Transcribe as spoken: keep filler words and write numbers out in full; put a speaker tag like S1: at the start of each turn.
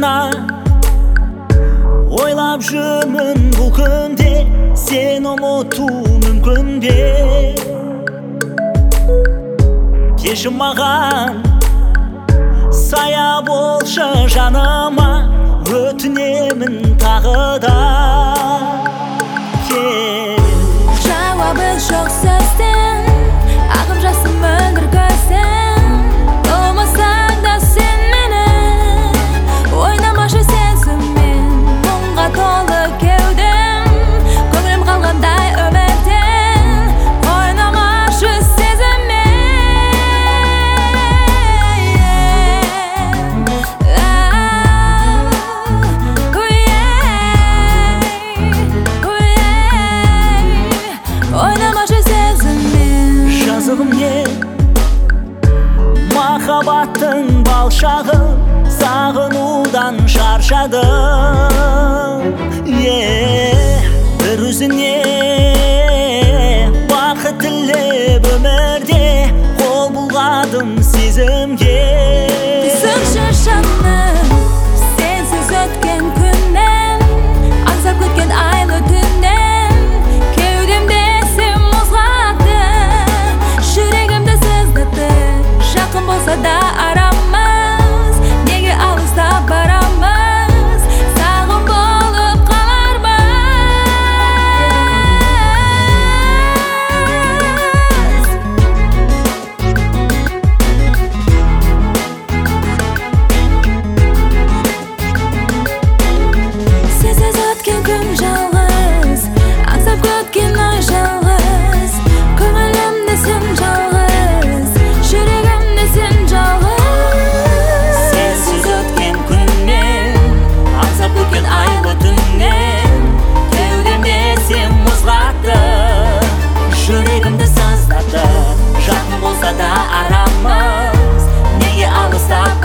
S1: гана ойлап жүрмін бұл күнде, сен ұмыту мүмкін бе? Кешір маған, сая болшы жаныма, өтінемін тағы да.
S2: Жауабы жоқ сөзден, ағып жасым мөлдір көзден. Болмасаң да сен мені, ойнамашы сезіммен, мұңға толы кеудем, көңілім қалғандай өмірден, ойнамашы сезіммен. Ойнамашы сезіммен.
S1: Жазығым не, махаббаттың балшағы, сағынудан шаршадым. Бір өзіңе бақыт тілеп өмірде, қол бұлғадым сезімге.
S2: Түсінші жаным, сенсіз өткен күннен, аңсап күткен айлы түннен, кеудемде сен мұзғатты, жүрегімді сыздатты. Жақын болса да арамыз, неге алыстап барамыз, сағым болып қалармыз. Сенсіз өткен күн жалғыз, аңсап күткен ай жалғыз, көңілімде сен жалғыз, жүрегімде сен жалғыз.
S1: Сенсіз өткен күннен, аңсап күткен айлы түннен, кеудемде сен мұзғатты, жүрегімді сыздатты. Жақын болса да арамыз, неге алыстап